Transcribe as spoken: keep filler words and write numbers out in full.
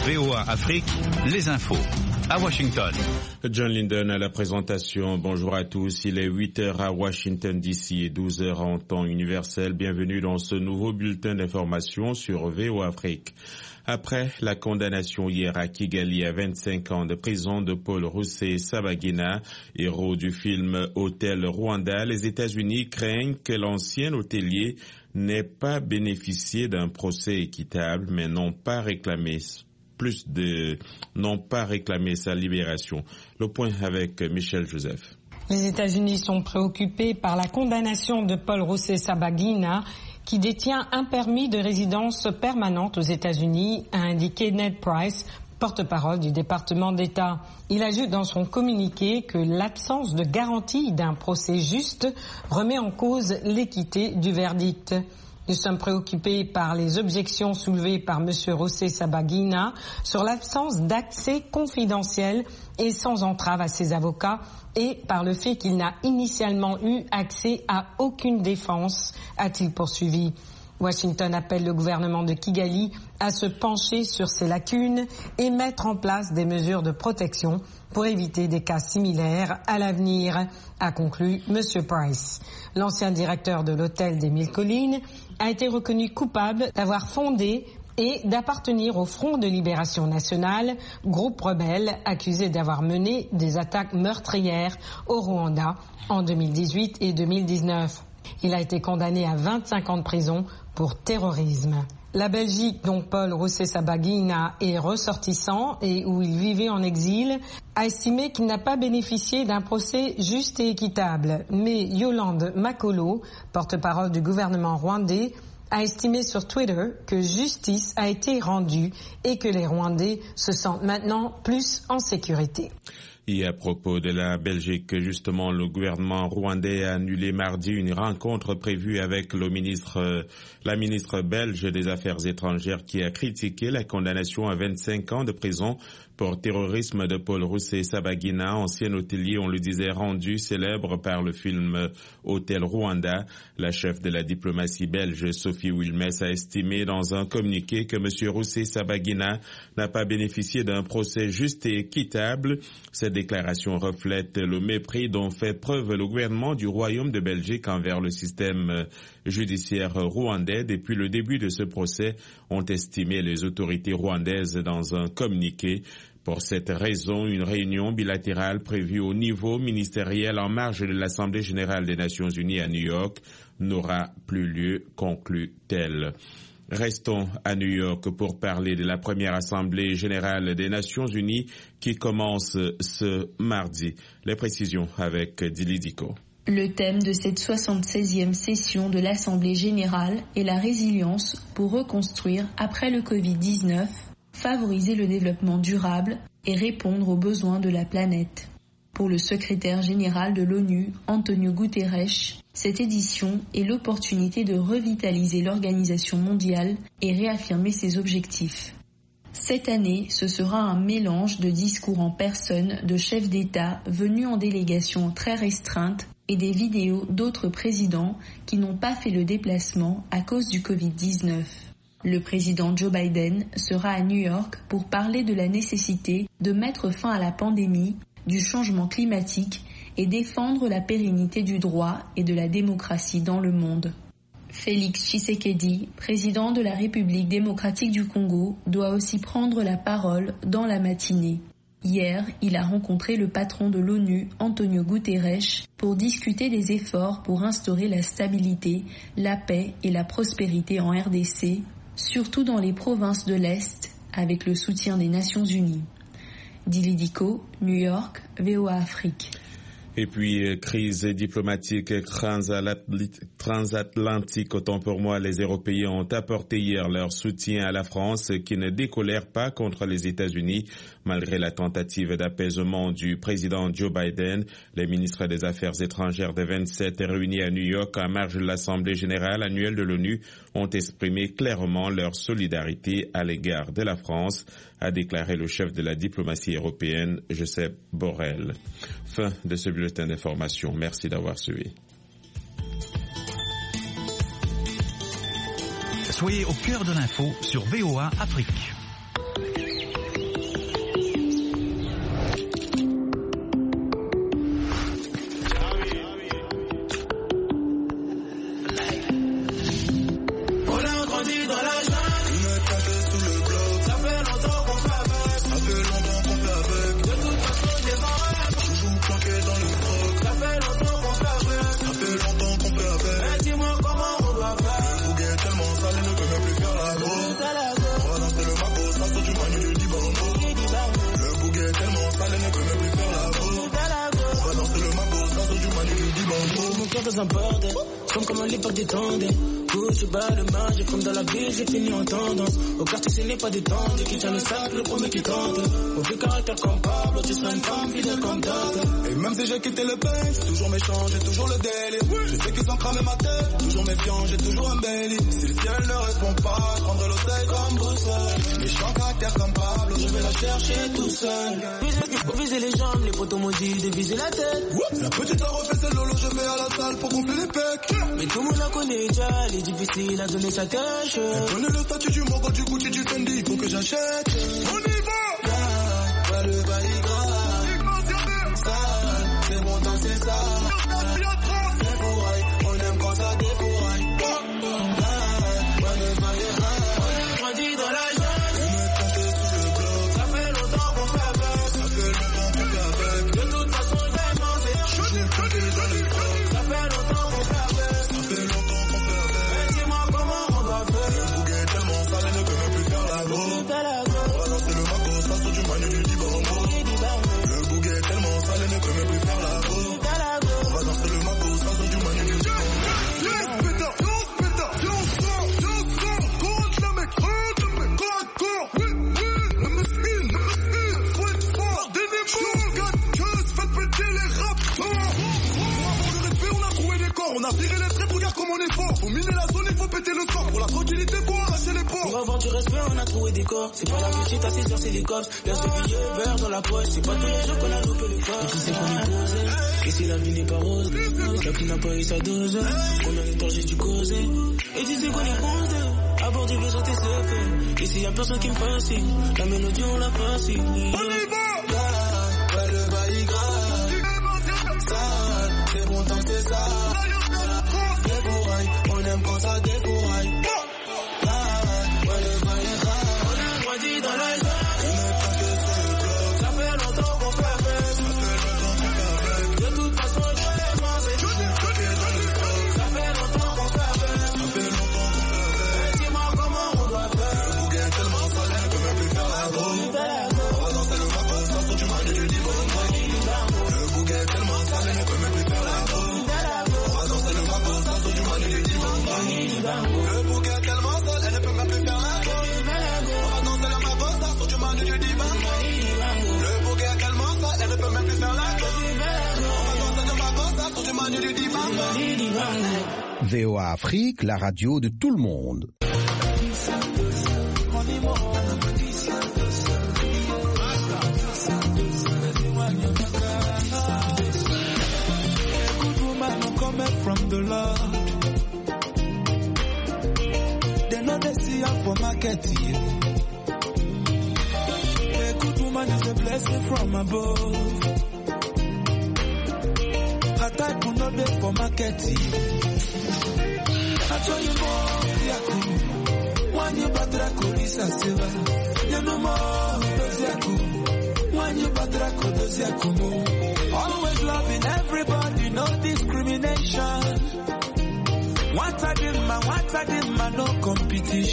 V O A Afrique, les infos. À Washington. John Linden à la présentation. Bonjour à tous. Il est huit heures à Washington D C et douze heures en temps universel. Bienvenue dans ce nouveau bulletin d'information sur V O A Afrique. Après la condamnation hier à Kigali à vingt-cinq ans de prison de Paul Rusesabagina, héros du film Hôtel Rwanda, les États-Unis craignent que l'ancien hôtelier n'ait pas bénéficié d'un procès équitable, mais n'ont pas réclamé plus de, n'ont pas réclamé sa libération. Le point avec Michel Joseph. Les États-Unis sont préoccupés par la condamnation de Paul Rusesabagina, qui détient un permis de résidence permanente aux États-Unis, a indiqué Ned Price, porte-parole du département d'État. Il ajoute dans son communiqué que l'absence de garantie d'un procès juste remet en cause l'équité du verdict. Nous sommes préoccupés par les objections soulevées par M. Rusesabagina sur l'absence d'accès confidentiel et sans entrave à ses avocats et par le fait qu'il n'a initialement eu accès à aucune défense, a-t-il poursuivi. Washington appelle le gouvernement de Kigali à se pencher sur ces lacunes et mettre en place des mesures de protection pour éviter des cas similaires à l'avenir, a conclu M. Price. L'ancien directeur de l'hôtel des Mille Collines a été reconnu coupable d'avoir fondé et d'appartenir au Front de Libération Nationale, groupe rebelle accusé d'avoir mené des attaques meurtrières au Rwanda en deux mille dix-huit et deux mille dix-neuf. Il a été condamné à vingt-cinq ans de prison pour terrorisme. La Belgique, dont Paul Rusesabagina est ressortissant et où il vivait en exil, a estimé qu'il n'a pas bénéficié d'un procès juste et équitable. Mais Yolande Makolo, porte-parole du gouvernement rwandais, a estimé sur Twitter que justice a été rendue et que les Rwandais se sentent maintenant plus en sécurité. Et à propos de la Belgique, justement, le gouvernement rwandais a annulé mardi une rencontre prévue avec le ministre, la ministre belge des Affaires étrangères qui a critiqué la condamnation à vingt-cinq ans de prison pour terrorisme de Paul Rusesabagina, ancien hôtelier, on le disait, rendu célèbre par le film Hôtel Rwanda. La chef de la diplomatie belge, Sophie Wilmès, a estimé dans un communiqué que M. Rusesabagina n'a pas bénéficié d'un procès juste et équitable. Cette déclaration reflète le mépris dont fait preuve le gouvernement du Royaume de Belgique envers le système judiciaire rwandais. Depuis le début de ce procès, ont estimé les autorités rwandaises dans un communiqué. Pour cette raison, une réunion bilatérale prévue au niveau ministériel en marge de l'Assemblée générale des Nations unies à New York n'aura plus lieu, conclut-elle. Restons à New York pour parler de la première Assemblée générale des Nations unies qui commence ce mardi. Les précisions avec Dili Diko. Le thème de cette soixante-seizième session de l'Assemblée générale est la résilience pour reconstruire après le covid dix-neuf, favoriser le développement durable et répondre aux besoins de la planète. Pour le secrétaire général de l'ONU, Antonio Guterres, cette édition est l'opportunité de revitaliser l'organisation mondiale et réaffirmer ses objectifs. Cette année, ce sera un mélange de discours en personne de chefs d'État venus en délégation très restreinte et des vidéos d'autres présidents qui n'ont pas fait le déplacement à cause du covid dix-neuf. Le président Joe Biden sera à New York pour parler de la nécessité de mettre fin à la pandémie, du changement climatique et défendre la pérennité du droit et de la démocratie dans le monde. Félix Tshisekedi, président de la République démocratique du Congo, doit aussi prendre la parole dans la matinée. Hier, il a rencontré le patron de l'ONU, Antonio Guterres, pour discuter des efforts pour instaurer la stabilité, la paix et la prospérité en R D C, surtout dans les provinces de l'Est, avec le soutien des Nations Unies. Dili Diko, New York, V O A Afrique. Et puis, crise diplomatique transatlantique, autant pour moi, les Européens ont apporté hier leur soutien à la France qui ne décolère pas contre les États-Unis. Malgré la tentative d'apaisement du président Joe Biden, les ministres des Affaires étrangères des vingt-sept réunis à New York en marge de l'Assemblée générale annuelle de l'ONU ont exprimé clairement leur solidarité à l'égard de la France, a déclaré le chef de la diplomatie européenne, Josep Borrell. Fin de ce bulletin d'information. Merci d'avoir suivi. Soyez au cœur de l'info sur V O A Afrique. dans un bordel. Comme comme à l'époque des tendais. Gucci, bas le marge, comme dans la ville, j'ai fini en tendance. Au quartier, ce n'est pas des tendres, qui tient le sac, le premier qui tente. Au plus caractère comme Pablo, tu seras une femme fidèle comme date. Et même si j'ai quitté le pays, j'ai toujours méchant, j'ai toujours le délire. Je sais qu'ils ont cramé ma tête, toujours méfiant, j'ai toujours un belly. Si le ciel ne répond pas, je prendrai l'oseille comme boussole. Méchant caractère comme Pablo, je vais la chercher tout seul. Faut viser les jambes, les potos m'ont dit de viser la tête. La petite a refait ses lolo, je vais à la salle pour gonfler les pecs. Mais tout le monde la connaît déjà, elle est difficile à donner sa cache. Elle connaît le statut du Mogo, du Gucci, du Fendi, il faut que j'achète. On y va! Yeah, ouais, le bail grave. Sale, c'est bon dans c'est ça. Défouraille, on aime quand ça défouraille. Ouais, le bail grave. Grandi dans la jungle. Ça fait longtemps qu'on fait avec. Ça fait longtemps qu'on fait avec. De toute façon, j'ai mangé. Je suis craqué dans les fronts. Ça fait longtemps qu'on fait avec. Ça fait longtemps qu'on fait avec. Et dis-moi comment on doit faire. Le bouquet est tellement sale, elle ne peut même plus faire la go. On va danser le maco, ça sort du manu du dibango. Le bouquet est tellement sale, elle ne peut même plus faire la go. On va danser le maco, ça sort du manu du dibango. Yes, péta, yes, péta, yes, sort, yes, sort. Compte le mec, compte le mec, compte, compte. Oui, oui, le mesquine, le mesquine. Switch fort, dénébou. Quatre queues, faites péter les raptors. Pour le respect, on a trouvé des corps. On a viré les traits, regarde comme on est fort. Faut miner la zone, il faut péter le sort. Pour la tranquillité, faut arracher les ports. Pour avoir du respect, on a trouvé des corps. C'est pas la réussite à six heures, c'est les cops. Laisse le billet vert dans la poche. C'est pas tous les jours qu'on a loupé le corps. Et tu sais qu'on est posé. Et si la vie n'est pas rose, la qui n'a pas eu sa dose. On a le temps juste du causer. Et tu sais qu'on est bondé. À bord du besoin, t'es secret. Ici y'a personne qui me fascine. La mélodie, on la fascine. On y va! Ouais, le bail grave. Sale, c'est bon tant c'est ça. Défouraille, on aime quand ça défouraille. Ouais, le bail grave. On a grandi dans la jungle. Ça fait longtemps qu'on fait avec. De toute façon, je l'ai mangé. Ça fait longtemps qu'on fait avec. Et dis-moi comment on doit faire. Le bouquet est tellement sale, elle ne peut même plus faire la go. On va danser le maco, ça sort du manu du dibango. Le bouquet est tellement sale, elle ne peut même plus faire la go. On va danser le maco, ça sort du manu du dibango. Le bouquet est tellement sale, elle ne peut même plus faire la go. On va danser le maco, ça sort du manu du dibango. Le bouquet est tellement sale, elle ne peut même plus faire la go. On va danser le maco, ça sort du manu du dibango. V O A Afrique, la radio de tout le monde. From the Lord, they know they see her for market. A good woman is a blessing from above. Her type will not be for market. I tell you more, Yaku. When you batra kolisa silver, you know more, Yaku. When you batra kolisa Yaku. Always loving everybody, no discrimination. What I did, man, what I did, man, no competition.